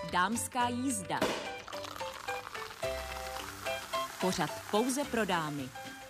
Dámská jízda. Pořad pouze pro dámy.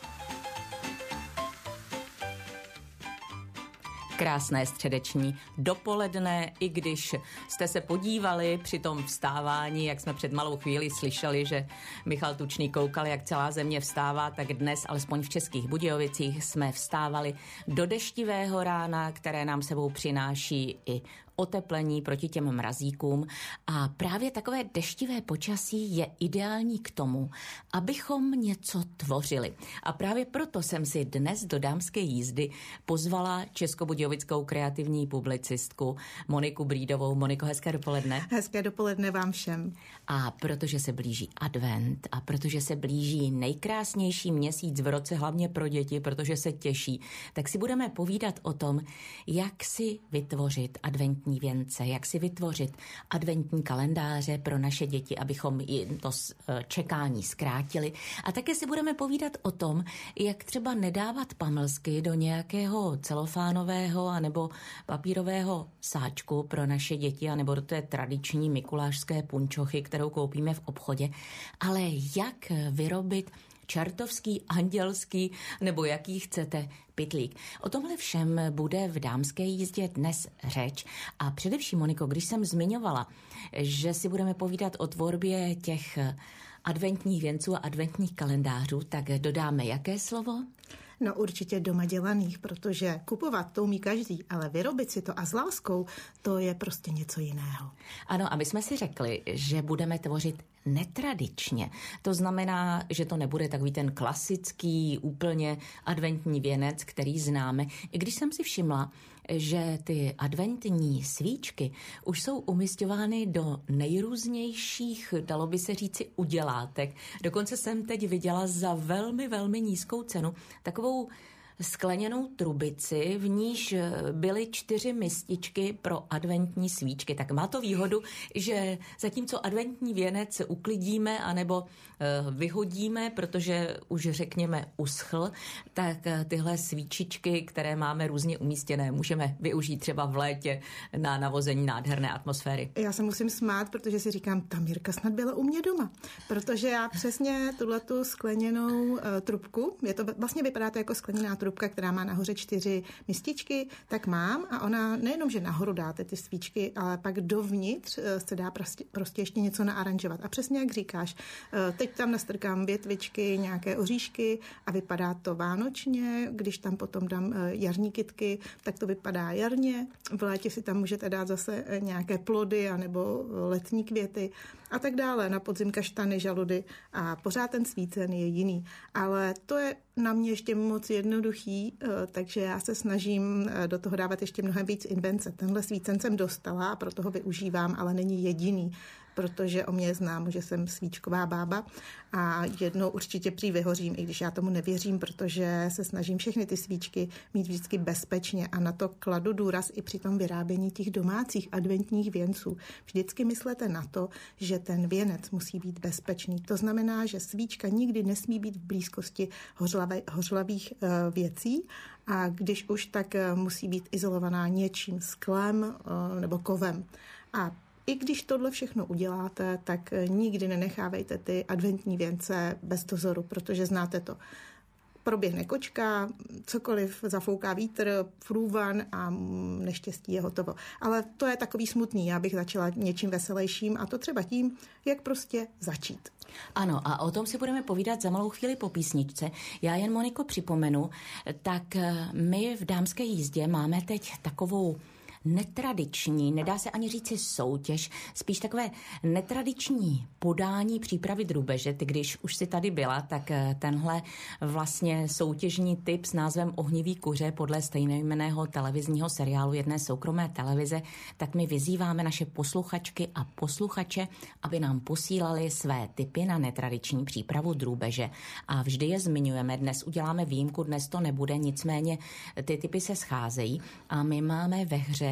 Krásné středeční dopoledne, i když jste se podívali při tom vstávání, jak jsme před malou chvíli slyšeli, že Michal Tučný koukal, jak celá země vstává, tak dnes, alespoň v Českých Budějovicích, jsme vstávali do deštivého rána, které nám sebou přináší i oteplení proti těm mrazíkům. A právě takové deštivé počasí je ideální k tomu, abychom něco tvořili. A právě proto jsem si dnes do Dámské jízdy pozvala českobudějovickou kreativní publicistku Moniku Brídovou. Moniko, hezké dopoledne. Hezké dopoledne vám všem. A protože se blíží advent a protože se blíží nejkrásnější měsíc v roce, hlavně pro děti, protože se těší, tak si budeme povídat o tom, jak si vytvořit adventní věnce, jak si vytvořit adventní kalendáře pro naše děti, abychom jim to čekání zkrátili. A také si budeme povídat o tom, jak třeba nedávat pamlsky do nějakého celofánového anebo papírového sáčku pro naše děti, anebo do té tradiční mikulášské punčochy, kterou koupíme v obchodě, ale jak vyrobit čartovský, andělský nebo jaký chcete pytlík. O tomhle všem bude v Dámské jízdě dnes řeč. A především, Moniko, když jsem zmiňovala, že si budeme povídat o tvorbě těch adventních věnců a adventních kalendářů, tak dodáme jaké slovo? No určitě doma dělaných, protože kupovat to umí každý, ale vyrobit si to a s láskou, to je prostě něco jiného. Ano, a my jsme si řekli, že budeme tvořit netradičně. To znamená, že to nebude takový ten klasický, úplně adventní věnec, který známe. I když jsem si všimla, že ty adventní svíčky už jsou umisťovány do nejrůznějších, dalo by se říci, udělátek. Dokonce jsem teď viděla za velmi, velmi nízkou cenu takovou skleněnou trubici, v níž byly 4 mističky pro adventní svíčky. Tak má to výhodu, že zatímco adventní věnec uklidíme anebo vyhodíme, protože už řekněme uschl, tak tyhle svíčičky, které máme různě umístěné, můžeme využít třeba v létě na navození nádherné atmosféry. Já se musím smát, protože si říkám, ta Mirka snad byla u mě doma, protože já přesně tuhletu skleněnou trubku, vlastně vypadá to jako skleněná trubka, která má nahoře 4 mističky, tak mám a ona nejenom, že nahoru dáte ty svíčky, ale pak dovnitř se dá prostě ještě něco naaranžovat. A přesně jak říkáš, teď tam nastrkám větvičky, nějaké oříšky a vypadá to vánočně, když tam potom dám jarní kytky, tak to vypadá jarně. V létě si tam můžete dát zase nějaké plody anebo letní květy a tak dále. Na podzim kaštany, žaludy a pořád ten svícen je jiný. Ale to je na mě ještě moc jednoduchý, takže já se snažím do toho dávat ještě mnohem víc invence. Tenhle svícen jsem dostala a proto ho využívám, ale není jediný, protože o mě znám, že jsem svíčková bába a jednou určitě prý vyhořím, i když já tomu nevěřím, protože se snažím všechny ty svíčky mít vždycky bezpečně a na to kladu důraz i při tom vyrábění těch domácích adventních věnců. Vždycky myslete na to, že ten věnec musí být bezpečný. To znamená, že svíčka nikdy nesmí být v blízkosti hořlavých věcí a když už, tak musí být izolovaná něčím, sklem nebo kovem. A i když tohle všechno uděláte, tak nikdy nenechávejte ty adventní věnce bez dozoru, protože znáte to. Proběhne kočka, cokoliv zafouká vítr, průvan a neštěstí je hotovo. Ale to je takový smutný, já bych začala něčím veselějším a to třeba tím, jak prostě začít. Ano, a o tom si budeme povídat za malou chvíli po písničce. Já jen, Moniko, připomenu, tak my v Dámské jízdě máme teď takovou netradiční, nedá se ani říci soutěž, spíš takové netradiční podání přípravy drůbeže. Ty, když už si tady byla, tak tenhle vlastně soutěžní tip s názvem Ohnivý kuře podle stejnojmenného televizního seriálu jedné soukromé televize, tak my vyzýváme naše posluchačky a posluchače, aby nám posílali své tipy na netradiční přípravu drůbeže. A vždy je zmiňujeme, dnes uděláme výjimku, dnes to nebude, nicméně ty tipy se scházejí a my máme ve hře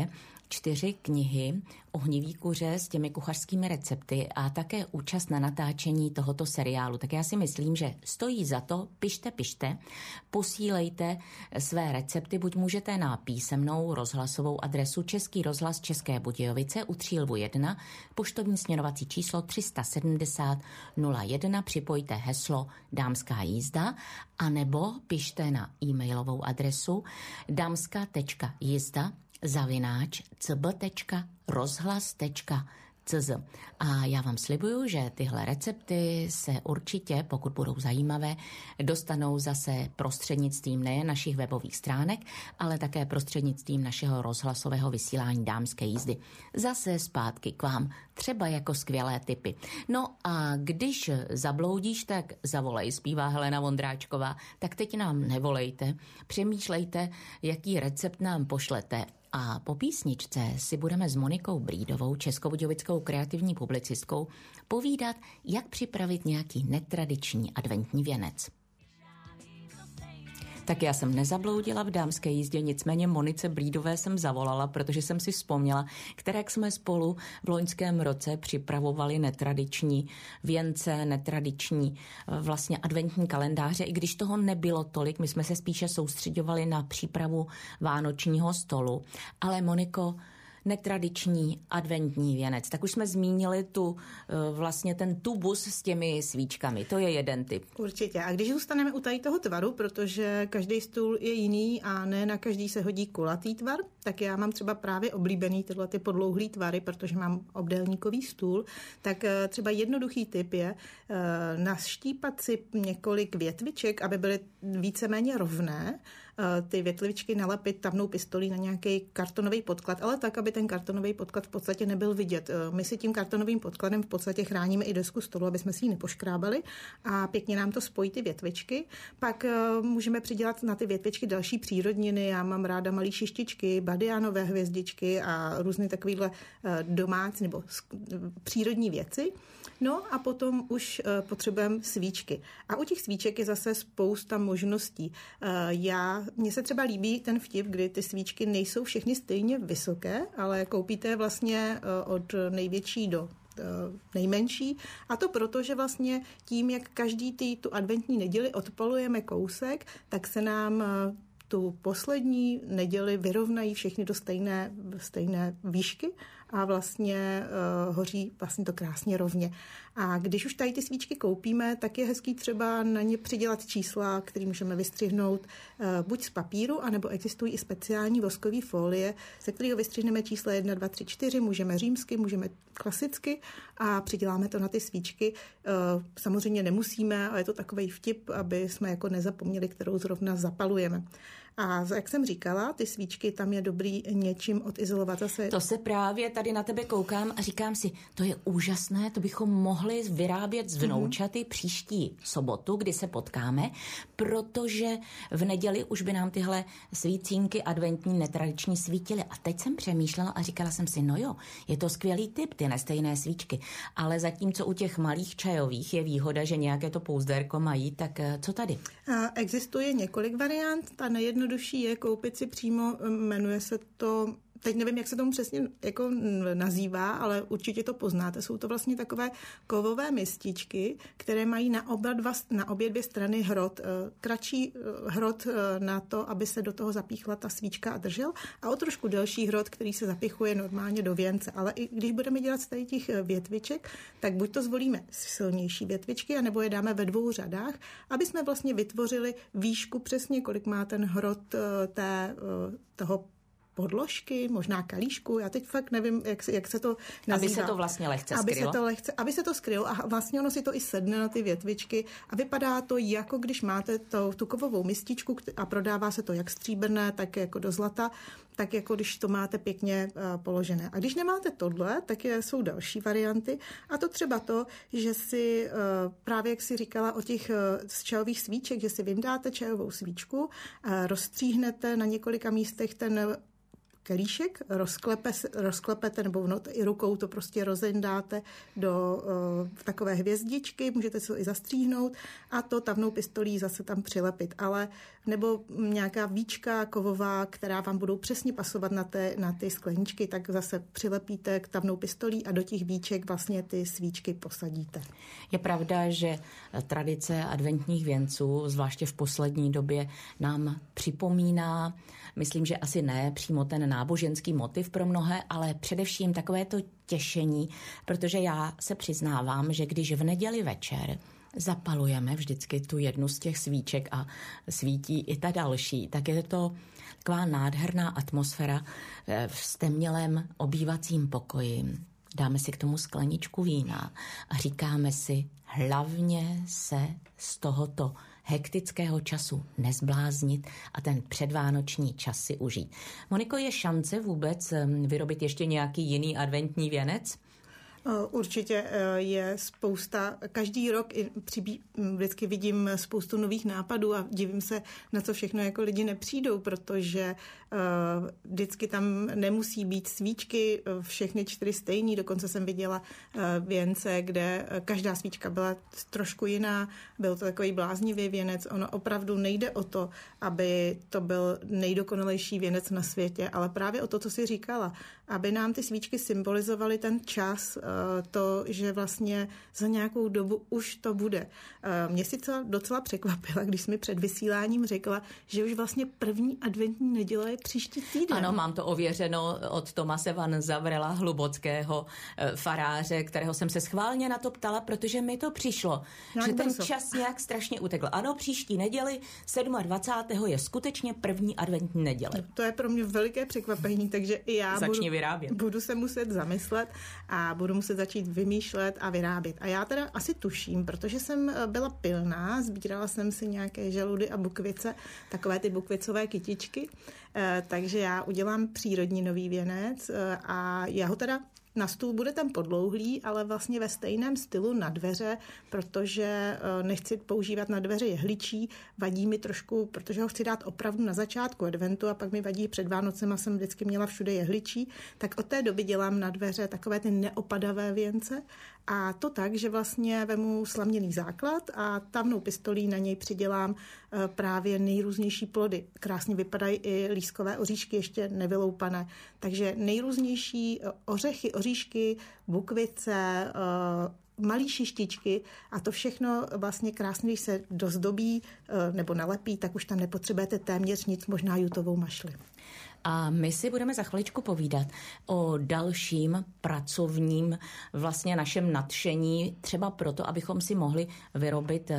4 knihy Ohnivý kuře s těmi kuchařskými recepty a také účast na natáčení tohoto seriálu. Tak já si myslím, že stojí za to, pište, posílejte své recepty, buď můžete na písemnou rozhlasovou adresu Český rozhlas České Budějovice u Třílvu 1, poštovní směrovací číslo 370 01, připojte heslo Dámská jízda, anebo pište na e-mailovou adresu damska.jizda@cb.rozhlas.cz. A já vám slibuju, že tyhle recepty se určitě, pokud budou zajímavé, dostanou zase prostřednictvím nejen našich webových stránek, ale také prostřednictvím našeho rozhlasového vysílání Dámské jízdy. Zase zpátky k vám, třeba jako skvělé tipy. No a když zabloudíš, tak zavolej, zpívá Helena Vondráčková. Tak teď nám nevolejte, přemýšlejte, jaký recept nám pošlete. A po písničce si budeme s Monikou Brídovou, českobudějovickou kreativní publicistkou, povídat, jak připravit nějaký netradiční adventní věnec. Tak já jsem nezabloudila v Dámské jízdě, nicméně Monice Brídové jsem zavolala, protože jsem si vzpomněla, jak jsme spolu v loňském roce připravovali netradiční věnce, netradiční vlastně adventní kalendáře, i když toho nebylo tolik, my jsme se spíše soustředovali na přípravu vánočního stolu. Ale Moniko, netradiční adventní věnec. Tak už jsme zmínili vlastně ten tubus s těmi svíčkami. To je jeden typ. Určitě. A když zůstaneme u tady toho tvaru, protože každý stůl je jiný a ne na každý se hodí kulatý tvar, tak já mám třeba právě oblíbený tyhle ty podlouhlý tvary, protože mám obdélníkový stůl, tak třeba jednoduchý tip je naštípat si několik větviček, aby byly víceméně rovné, ty větvičky nalepit tavnou pistolí na nějaký kartonový podklad, ale tak, aby ten kartonový podklad v podstatě nebyl vidět. My si tím kartonovým podkladem v podstatě chráníme i desku stolu, aby jsme si ji nepoškrábali a pěkně nám to spojí ty větvičky. Pak můžeme přidělat na ty větvičky další přírodniny. Já mám ráda malý šištičky, badiánové hvězdičky a různé takovýhle domácí nebo přírodní věci. No a potom už potřebujeme svíčky. A u těch svíček je zase spousta možností. Mně se třeba líbí ten vtip, kdy ty svíčky nejsou všechny stejně vysoké, ale koupíte vlastně od největší do nejmenší. A to proto, že vlastně tím, jak každý tu adventní neděli odpalujeme kousek, tak se nám tu poslední neděli vyrovnají všechny do stejné výšky a vlastně hoří vlastně to krásně rovně. A když už tady ty svíčky koupíme, tak je hezký třeba na ně přidělat čísla, které můžeme vystřihnout buď z papíru, anebo existují i speciální voskové folie, se kterého vystřihneme čísla 1, 2, 3, 4, můžeme římsky, můžeme klasicky a přiděláme to na ty svíčky. Samozřejmě nemusíme, ale je to takovej vtip, aby jsme jako nezapomněli, kterou zrovna zapalujeme. A jak jsem říkala, ty svíčky, tam je dobrý něčím odizolovat zase. To se právě tady na tebe koukám a říkám si, to je úžasné, to bychom mohli vyrábět z vnoučaty příští sobotu, kdy se potkáme, protože v neděli už by nám tyhle svícínky adventní netradiční svítily. A teď jsem přemýšlela a říkala jsem si, no jo, je to skvělý tip, ty nestejné svíčky, ale zatímco u těch malých čajových je výhoda, že nějaké to pouzdérko mají, tak co tady? Existuje několik variant, ta nejjednodušší je koupit si přímo, jmenuje se to, teď nevím, jak se tomu přesně jako nazývá, ale určitě to poznáte. Jsou to vlastně takové kovové mističky, které mají na obě dvě strany hrot. Kratší hrot na to, aby se do toho zapíchla ta svíčka a držel, a o trošku delší hrot, který se zapichuje normálně do věnce. Ale i když budeme dělat z tady těch větviček, tak buď to zvolíme silnější větvičky, anebo je dáme ve 2 řadách, aby jsme vlastně vytvořili výšku přesně, kolik má ten hrot toho podložky, možná kalíšku, já teď fakt nevím, jak se to nazývá. Aby se to vlastně lehce skrylo. Aby se to skrylo a vlastně ono si to i sedne na ty větvičky a vypadá to, jako když máte tu kovovou mističku a prodává se to jak stříbrné, tak jako do zlata, tak jako když to máte pěkně položené. A když nemáte tohle, tak jsou další varianty, a to třeba to, že si právě, jak si říkala o těch čajových svíček, že si vyndáte čajovou svíčku, rozstříhnete na několika místech ten kelíšek, rozklepete nebo i rukou to prostě rozendáte do takové hvězdičky, můžete si to i zastříhnout a to tavnou pistolí zase tam přilepit, ale nebo nějaká víčka kovová, která vám budou přesně pasovat na ty skleničky, tak zase přilepíte k tavnou pistolí a do těch víček vlastně ty svíčky posadíte. Je pravda, že tradice adventních věnců, zvláště v poslední době, nám připomíná, myslím, že asi ne přímo ten náboženský motiv pro mnohé, ale především takové to těšení, protože já se přiznávám, že když v neděli večer zapalujeme vždycky tu jednu z těch svíček a svítí i ta další, tak je to taková nádherná atmosféra v stemnělém obývacím pokoji. Dáme si k tomu skleničku vína a říkáme si, hlavně se z tohoto hektického času nezbláznit a ten předvánoční čas si užít. Moniko, je šance vůbec vyrobit ještě nějaký jiný adventní věnec? Určitě je spousta, každý rok vždycky vidím spoustu nových nápadů a divím se, na co všechno jako lidi nepřijdou, protože vždycky tam nemusí být svíčky, všechny 4 stejný, dokonce jsem viděla věnce, kde každá svíčka byla trošku jiná, byl to takový bláznivý věnec, ono opravdu nejde o to, aby to byl nejdokonalejší věnec na světě, ale právě o to, co jsi říkala, aby nám ty svíčky symbolizovaly ten čas, to, že vlastně za nějakou dobu už to bude. Mě si docela překvapila, když jsi mi před vysíláním řekla, že už vlastně první adventní neděle je příští týden. Ano, mám to ověřeno od Tomase Van Zavrela, hlubockého faráře, kterého jsem se schválně na to ptala, protože mi to přišlo, že ten čas nějak strašně utekl. Ano, příští neděli 27. je skutečně první adventní neděle. To je pro mě veliké překvapení, takže i já budu se muset zamyslet a budu muset začít vymýšlet a vyrábět. A já teda asi tuším, protože jsem byla pilná, sbírala jsem si nějaké žaludy a bukvice, takové ty bukvicové kytičky, takže já udělám přírodní nový věnec a já ho teda na stůl bude ten podlouhlý, ale vlastně ve stejném stylu na dveře, protože nechci používat na dveře jehličí, vadí mi trošku, protože ho chci dát opravdu na začátku adventu a pak mi vadí před Vánocema, jsem vždycky měla všude jehličí, tak od té doby dělám na dveře takové ty neopadavé věnce a to tak, že vlastně vemu slaměný základ a tavnou pistolí na něj přidělám právě nejrůznější plody. Krásně vypadají i lískové oříšky, ještě nevyloupané. Takže nejrůznější oříšky, bukvice, malý šištičky a to všechno vlastně krásně, když se dozdobí nebo nalepí, tak už tam nepotřebujete téměř nic, možná jutovou mašli. A my si budeme za chviličku povídat o dalším pracovním vlastně našem nadšení, třeba proto, abychom si mohli vyrobit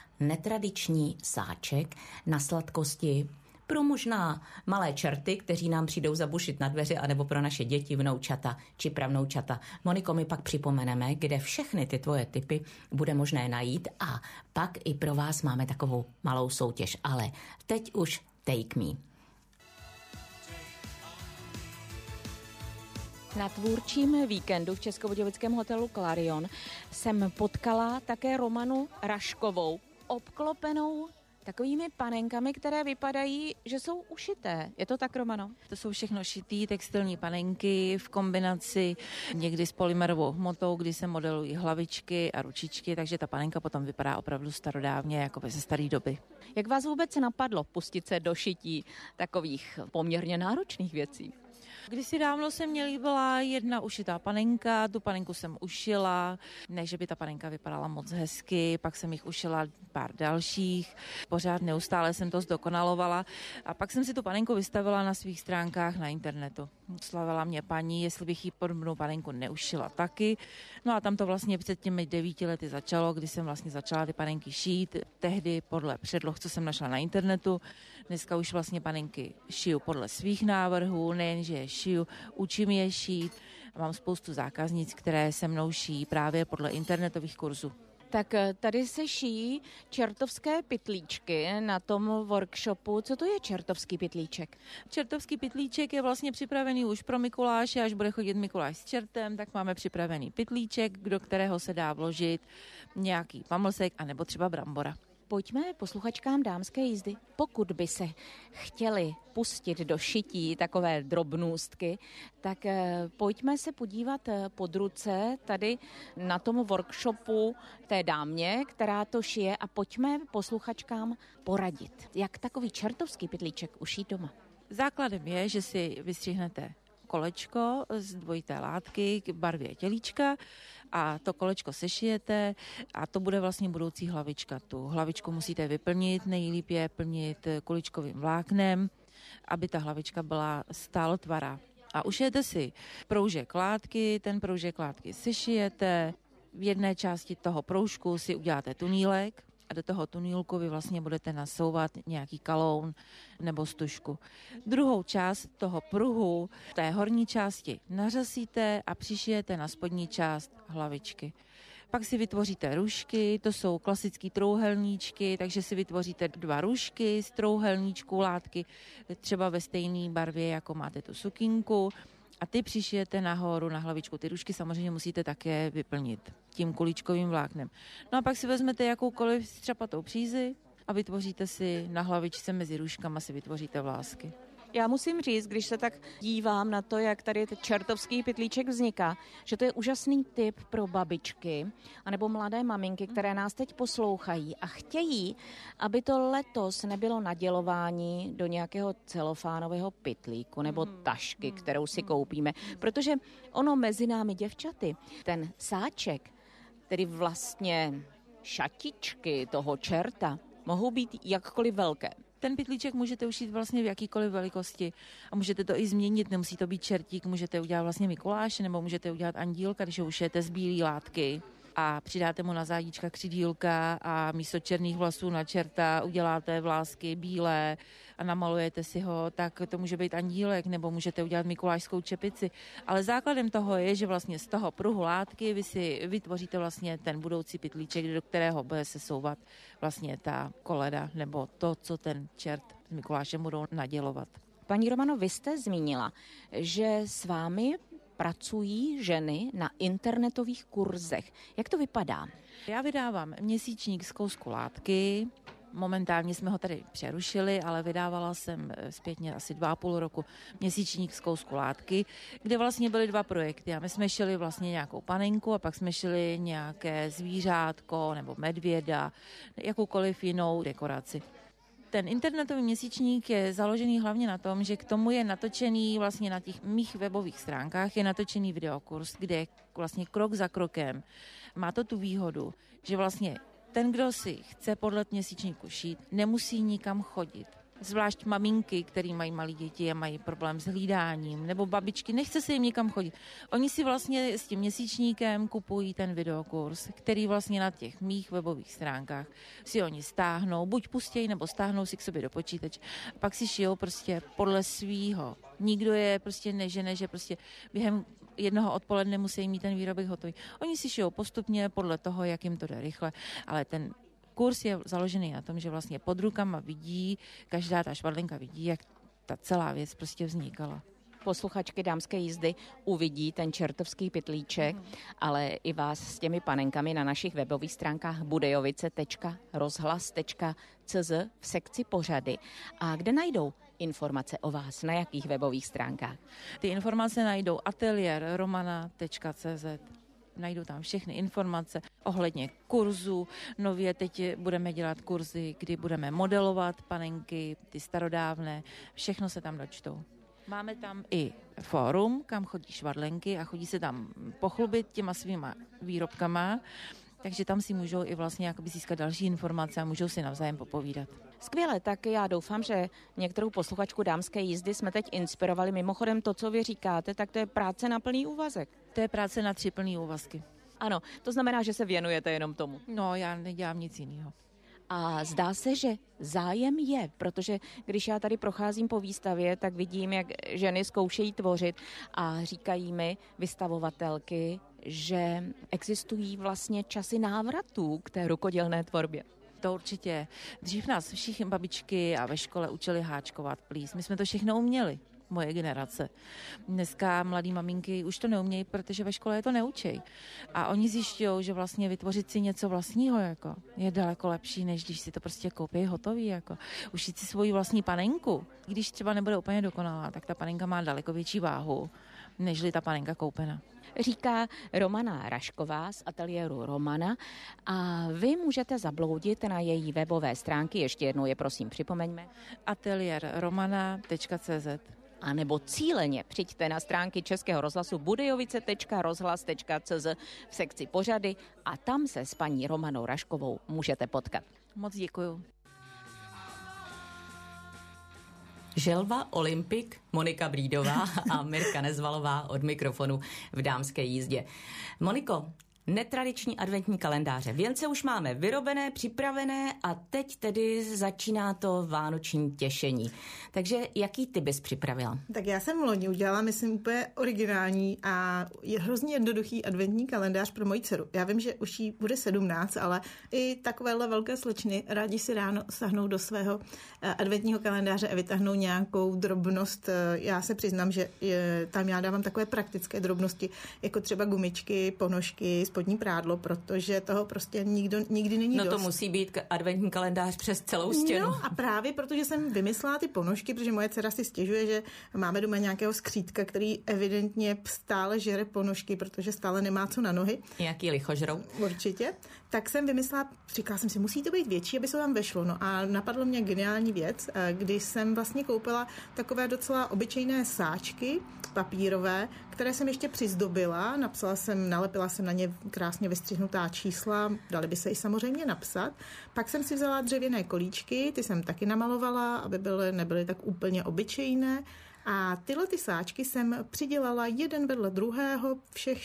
netradiční sáček na sladkosti pro možná malé čerty, kteří nám přijdou zabušit na dveře, anebo pro naše děti, vnoučata či pravnoučata. Moniko, my pak připomeneme, kde všechny ty tvoje tipy bude možné najít a pak i pro vás máme takovou malou soutěž. Ale teď už take me. Na tvůrčím víkendu v Českobudějovickém hotelu Clarion jsem potkala také Romanu Raškovou, obklopenou takovými panenkami, které vypadají, že jsou ušité. Je to tak, Romano? To jsou všechno šitý textilní panenky v kombinaci někdy s polymerovou hmotou, kdy se modelují hlavičky a ručičky, takže ta panenka potom vypadá opravdu starodávně, jako ze staré doby. Jak vás vůbec napadlo pustit se do šití takových poměrně náročných věcí? Kdysi dávno se mně líbila jedna ušitá panenka, tu panenku jsem ušila, ne, že by ta panenka vypadala moc hezky, pak jsem jich ušila pár dalších, pořád neustále jsem to zdokonalovala a pak jsem si tu panenku vystavila na svých stránkách na internetu. Slavila mě paní, jestli bych jí podobnou panenku neušila taky. No a tam to vlastně před těmi 9 lety začalo, kdy jsem vlastně začala ty panenky šít, tehdy podle předloh, co jsem našla na internetu. Dneska už vlastně panenky šiju podle svých návrhů, nejenže je šiju, učím je šít. Mám spoustu zákaznic, které se mnou šijí právě podle internetových kurzů. Tak tady se šijí čertovské pytlíčky na tom workshopu. Co to je čertovský pytlíček? Čertovský pytlíček je vlastně připravený už pro Mikuláše, až bude chodit Mikuláš s čertem, tak máme připravený pytlíček, do kterého se dá vložit nějaký pamlsek anebo třeba brambora. Pojďme posluchačkám dámské jízdy. Pokud by se chtěli pustit do šití takové drobnůstky, tak pojďme se podívat pod ruce tady na tom workshopu té dámě, která to šije, a pojďme posluchačkám poradit, jak takový čertovský pytlíček ušít doma. Základem je, že si vystřihnete kolečko z dvojité látky k barvě tělíčka a to kolečko sešijete a to bude vlastně budoucí hlavička. Tu hlavičku musíte vyplnit, nejlíp je plnit kuličkovým vláknem, aby ta hlavička byla stálotvará. A ušijete si proužek látky, ten proužek látky sešijete, v jedné části toho proužku si uděláte tunílek, a do toho tunílku vy vlastně budete nasouvat nějaký kaloun nebo stužku. Druhou část toho pruhu, té horní části, nařasíte a přišijete na spodní část hlavičky. Pak si vytvoříte rušky, to jsou klasické trouhelníčky, takže si vytvoříte 2 rušky z trouhelníčků látky, třeba ve stejné barvě, jako máte tu sukínku. A ty přišijete nahoru na hlavičku. Ty rušky samozřejmě musíte také vyplnit tím kuličkovým vláknem. No a pak si vezmete jakoukoliv střapatou přízi a vytvoříte si na hlavičce mezi ruškama si vytvoříte vlásky. Já musím říct, když se tak dívám na to, jak tady čertovský pytlíček vzniká, že to je úžasný tip pro babičky anebo mladé maminky, které nás teď poslouchají a chtějí, aby to letos nebylo nadělování do nějakého celofánového pytlíku nebo tašky, kterou si koupíme. Protože ono mezi námi děvčaty, ten sáček, tedy vlastně šatičky toho čerta, mohou být jakkoliv velké. Ten pytlíček můžete ušít vlastně v jakýkoliv velikosti a můžete to i změnit, nemusí to být čertík, můžete udělat vlastně Mikuláše nebo můžete udělat andílka, když ho ušijete z bílé látky a přidáte mu na zádíčka křidílka a místo černých vlasů na čerta uděláte vlásky bílé a namalujete si ho, tak to může být andílek nebo můžete udělat mikulášskou čepici. Ale základem toho je, že vlastně z toho pruhu látky vy si vytvoříte vlastně ten budoucí pytlíček, do kterého bude se souvat vlastně ta koleda nebo to, co ten čert s Mikulášem budou nadělovat. Paní Romano, vy jste zmínila, že s vámi pracují ženy na internetových kurzech. Jak to vypadá? Já vydávám měsíčník z kousku látky. Momentálně jsme ho tady přerušili, ale vydávala jsem zpětně asi 2,5 roku měsíčník z kousku látky, kde vlastně byly 2 projekty. A my jsme šili vlastně nějakou panenku a pak jsme šili nějaké zvířátko nebo medvěda, jakoukoliv jinou dekoraci. Ten internetový měsíčník je založený hlavně na tom, že k tomu je natočený vlastně na těch mých webových stránkách je natočený videokurs, kde vlastně krok za krokem má to tu výhodu, že vlastně ten, kdo si chce podle měsíčníku šít, nemusí nikam chodit. Zvlášť maminky, který mají malé děti a mají problém s hlídáním, nebo babičky, nechce se jim nikam chodit. Oni si vlastně s tím měsíčníkem kupují ten videokurs, který vlastně na těch mých webových stránkách si oni stáhnou, buď pustějí, nebo stáhnou si k sobě do počítače. Pak si šijou prostě podle svýho. Nikdo je prostě nežene, že prostě během jednoho odpoledne musí mít ten výrobek hotový. Oni si šijou postupně podle toho, jak jim to jde rychle, ale ten kurz je založený na tom, že vlastně pod rukama vidí, každá ta švadlenka vidí, jak ta celá věc prostě vznikala. Posluchačky dámské jízdy uvidí ten čertovský pytlíček, ale i vás s těmi panenkami na našich webových stránkách budejovice.rozhlas.cz v sekci pořady. A kde najdou informace o vás? Na jakých webových stránkách? Ty informace najdou ateliérromana.cz. Najdou tam všechny informace ohledně kurzu. Nově teď budeme dělat kurzy, kdy budeme modelovat panenky, ty starodávné. Všechno se tam dočtou. Máme tam i fórum, kam chodí švadlenky a chodí se tam pochlubit těma svýma výrobkama, takže tam si můžou i vlastně jakoby získat další informace a můžou si navzájem popovídat. Skvěle, tak já doufám, že některou posluchačku dámské jízdy jsme teď inspirovali. Mimochodem to, co vy říkáte, tak to je práce na plný úvazek. To je práce na 3 plný úvazky. Ano, to znamená, že se věnujete jenom tomu. No, já nedělám nic jiného. A zdá se, že zájem je, protože když já tady procházím po výstavě, tak vidím, jak ženy zkoušejí tvořit a říkají mi vystavovatelky, že existují vlastně časy návratů k té rukodělné tvorbě. To určitě. Dřív nás všichni babičky a ve škole učili háčkovat plíst. My jsme to všechno uměli. moje generace. Dneska mladý maminky už to neumějí, protože ve škole je to neučí. A oni zjišťují, že vlastně vytvořit si něco vlastního jako, je daleko lepší, než když si to prostě koupí hotový. Jako. Ušít si svoji vlastní panenku. Když třeba nebude úplně dokonalá, tak ta panenka má daleko větší váhu, nežli ta panenka koupená. Říká Romana Rašková z ateliéru Romana a vy můžete zabloudit na její webové stránky, ještě jednou je prosím připomeňme. ateliérromana.cz A nebo cíleně přijďte na stránky Českého rozhlasu budějovice.rozhlas.cz v sekci pořady a tam se s paní Romanou Raškovou můžete potkat. Moc děkuju. Želva Olympik, Monika Brídová a Mirka Nezvalová od mikrofonu v dámské jízdě. Moniko, netradiční adventní kalendáře. Věnce už máme vyrobené, připravené a teď tedy začíná to vánoční těšení. Takže jaký ty bys připravila? Tak já jsem loni udělala, myslím, úplně originální a je hrozně jednoduchý adventní kalendář pro moji dceru. Já vím, že už jí bude 17, ale i takovéhle velké slečny rádi si ráno sahnou do svého adventního kalendáře a vytáhnou nějakou drobnost. Já se přiznám, že tam já dávám takové praktické drobnosti, jako třeba gumičky, ponožky, spodní prádlo, protože toho prostě nikdy není dost. No to musí být adventní kalendář přes celou stěnu. No a právě protože jsem vymyslela ty ponožky, protože moje dcera si stěžuje, že máme doma nějakého skřítka, který evidentně stále žere ponožky, protože stále nemá co na nohy. Nějaký lichožrou. Určitě. Tak jsem vymyslela, říkala jsem si, musí to být větší, aby se tam vešlo. No a napadlo mě geniální věc, když jsem vlastně koupila takové docela obyčejné sáčky papírové, které jsem ještě přizdobila, nalepila jsem na ně krásně vystřihnutá čísla, dali by se i samozřejmě napsat. Pak jsem si vzala dřevěné kolíčky, ty jsem taky namalovala, aby nebyly tak úplně obyčejné. A tyhle ty sáčky jsem přidělala jeden vedle druhého, všech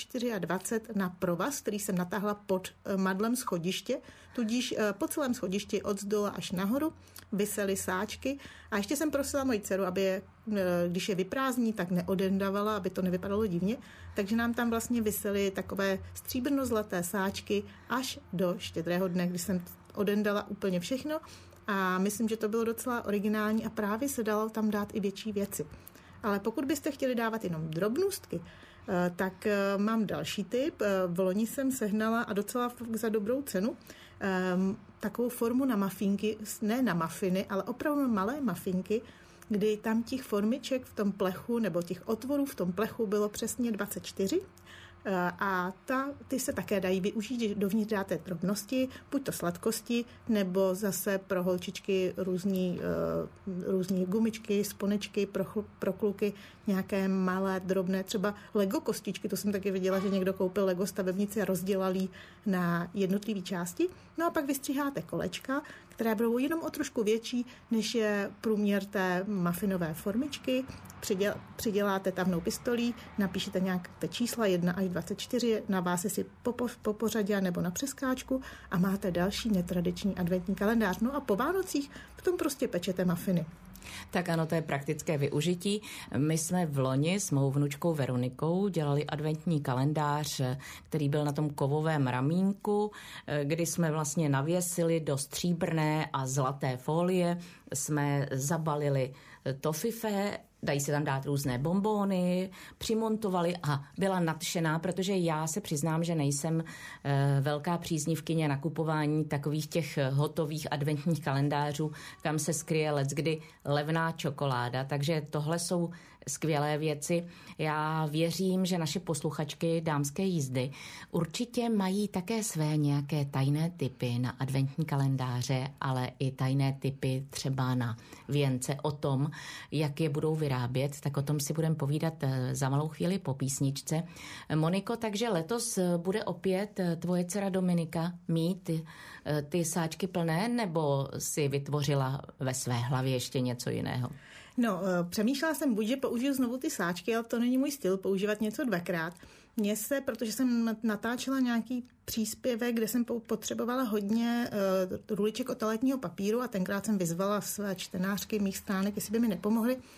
24 na provaz, který jsem natáhla pod madlem schodiště, tudíž po celém schodišti od zdola až nahoru visely sáčky. A ještě jsem prosila moji dceru, aby je, když je vyprázdní, tak neodendavala, aby to nevypadalo divně. Takže nám tam vlastně visely takové stříbrno-zlaté sáčky až do Štědrého dne, kdy jsem odendala úplně všechno. A myslím, že to bylo docela originální a právě se dalo tam dát i větší věci. Ale pokud byste chtěli dávat jenom drobnůstky, tak mám další tip. V loni jsem sehnala a docela za dobrou cenu takovou formu na mafínky, ne na mafiny, ale opravdu malé mafinky, kdy tam těch formiček v tom plechu nebo těch otvorů v tom plechu bylo přesně 24 a ty se také dají využít, když dovnitř dáte drobnosti, buď to sladkosti, nebo zase pro holčičky různý gumičky, sponečky, pro kluky nějaké malé, drobné, třeba Lego kostičky, to jsem taky viděla, že někdo koupil Lego stavebnici a rozdělal jí na jednotlivé části. No a pak vystřiháte kolečka, které budou jenom o trošku větší, než je průměr té mafinové formičky. Přiděláte tavnou pistolí, napíšete nějaké čísla 1 až 24, naváse si po pořadě nebo na přeskáčku a máte další netradiční adventní kalendář. No a po Vánocích v tom prostě pečete mafiny. Tak ano, to je praktické využití. My jsme v loni s mou vnučkou Veronikou dělali adventní kalendář, který byl na tom kovovém ramínku, kdy jsme vlastně navěsili do stříbrné a zlaté folie, jsme zabalili toffifé, dají se tam dát různé bonbóny, přimontovali a byla nadšená, protože já se přiznám, že nejsem velká příznivkyně nakupování takových těch hotových adventních kalendářů, kam se skryje leckdy levná čokoláda, takže tohle jsou skvělé věci. Já věřím, že naše posluchačky dámské jízdy určitě mají také své nějaké tajné tipy na adventní kalendáře, ale i tajné tipy třeba na věnce o tom, jak je budou vyrábět, tak o tom si budeme povídat za malou chvíli po písničce. Moniko, takže letos bude opět tvoje dcera Dominika mít ty sáčky plné, nebo si vytvořila ve své hlavě ještě něco jiného? No, přemýšlela jsem buď, že použiju znovu ty sáčky, ale to není můj styl, používat něco dvakrát. Protože jsem natáčela nějaký příspěvek, kde jsem potřebovala hodně ruliček od toaletního papíru a tenkrát jsem vyzvala své čtenářky mých stránek, jestli by mi nepomohly.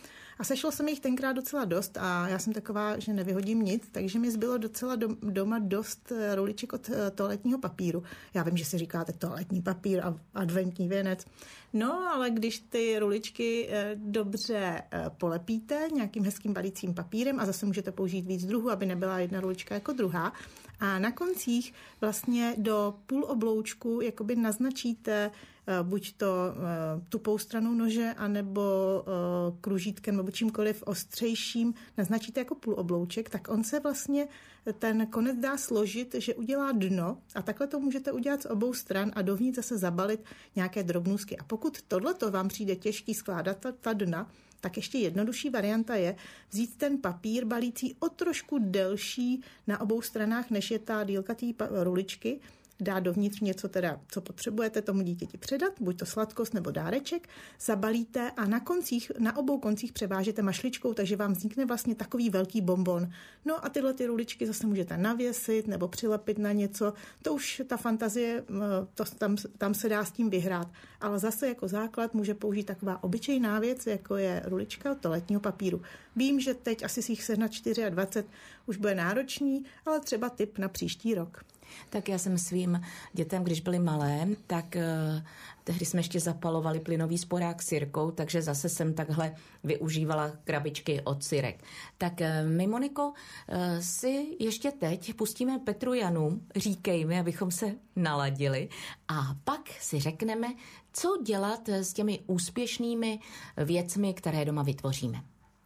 A sešlo se mi jich tenkrát docela dost a já jsem taková, že nevyhodím nic, takže mi zbylo docela doma dost ruliček od toaletního papíru. Já vím, že si říkáte toaletní papír a adventní věnec. No, ale když ty ruličky dobře polepíte nějakým hezkým balícím papírem a zase můžete použít víc druhů, aby nebyla jedna rulička jako druhá. A na koncích vlastně do půl obloučku jakoby naznačíte buď to tupou stranou nože, anebo kružítkem, nebo čímkoliv ostřejším naznačíte jako půl oblouček, tak on se vlastně ten konec dá složit, že udělá dno a takhle to můžete udělat z obou stran a dovnitř zase zabalit nějaké drobnůstky. A pokud tohleto vám přijde těžký skládat ta dna, tak ještě jednodušší varianta je vzít ten papír balící o trošku delší na obou stranách, než je ta dílka té ruličky, dát dovnitř něco teda, co potřebujete tomu dítěti předat, buď to sladkost nebo dáreček, zabalíte a na obou koncích převážete mašličkou, takže vám vznikne vlastně takový velký bonbon. No a tyhle ty ruličky zase můžete navěsit nebo přilepit na něco, to už ta fantazie, tam se dá s tím vyhrát. Ale zase jako základ může použít taková obyčejná věc, jako je rulička toaletního papíru. Vím, že teď asi si jich sehnat 24 už bude náročný, ale třeba tip na příští rok. Tak já jsem svým dětem, když byly malé, tak tehdy jsme ještě zapalovali plynový sporák sirkou, takže zase jsem takhle využívala krabičky od sirek. Tak my, Moniko, si ještě teď pustíme Petru Janu, říkej mi, abychom se naladili a pak si řekneme, co dělat s těmi úspěšnými věcmi, které doma vytvoříme.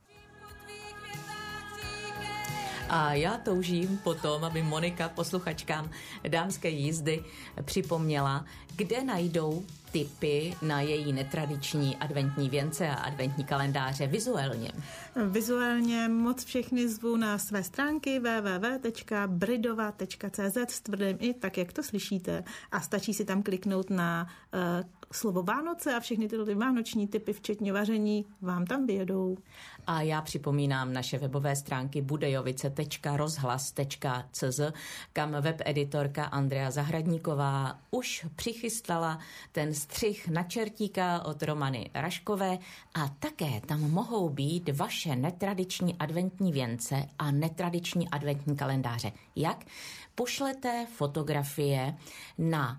A já toužím potom, aby Monika posluchačkám Dámské jízdy připomněla, kde najdou tipy na její netradiční adventní věnce a adventní kalendáře vizuálně. Vizuálně moc všechny zvu na své stránky www.bridova.cz s tvrdým i, tak jak to slyšíte. A stačí si tam kliknout na slovo Vánoce a všechny tyhle vánoční typy, včetně vaření, vám tam vyjedou. A já připomínám naše webové stránky budejovice.rozhlas.cz, kam webeditorka Andrea Zahradníková už přichystala ten střih na čertíka od Romany Raškové a také tam mohou být vaše netradiční adventní věnce a netradiční adventní kalendáře. Jak? Pošlete fotografie na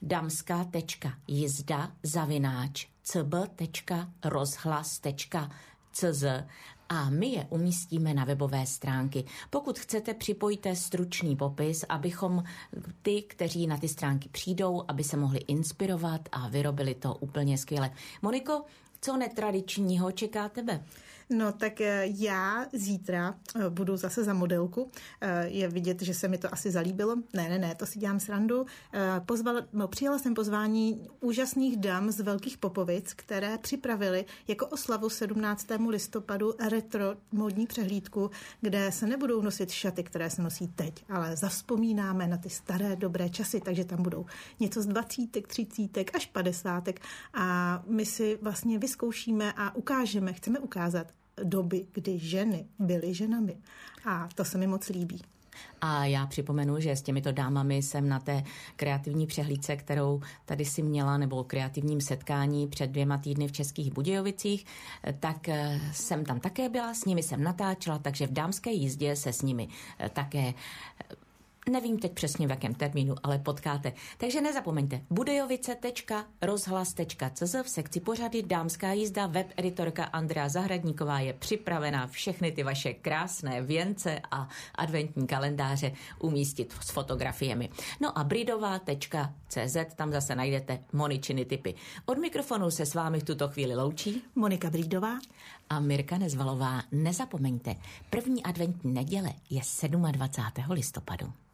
damska.jizda@cb.rozhlas.cz a my je umístíme na webové stránky. Pokud chcete, připojte stručný popis, abychom ty, kteří na ty stránky přijdou, aby se mohli inspirovat a vyrobili to úplně skvěle. Moniko, co netradičního čeká tebe? No tak já zítra budu zase za modelku. Je vidět, že se mi to asi zalíbilo. Ne, to si dělám srandu. Přijala jsem pozvání úžasných dam z Velkých Popovic, které připravili jako oslavu 17. listopadu retro módní přehlídku, kde se nebudou nosit šaty, které se nosí teď, ale zavzpomínáme na ty staré dobré časy, takže tam budou něco z 20, 30 až 50 a my si vlastně vyzkoušíme a chceme ukázat doby, kdy ženy byly ženami. A to se mi moc líbí. A já připomenu, že s těmito dámami jsem na té kreativní přehlídce, kterou tady si měla, nebo kreativním setkání před 2 týdny v Českých Budějovicích, tak jsem tam také byla, s nimi jsem natáčela, takže v Dámské jízdě se s nimi také nevím teď přesně v jakém termínu, ale potkáte. Takže nezapomeňte, budejovice.rozhlas.cz v sekci pořady Dámská jízda, webeditorka Andrea Zahradníková je připravená všechny ty vaše krásné věnce a adventní kalendáře umístit s fotografiemi. No a bridova.cz, tam zase najdete Moničiny tipy. Od mikrofonu se s vámi v tuto chvíli loučí Monika Brídová a Mirka Nezvalová. Nezapomeňte, první adventní neděle je 27. listopadu.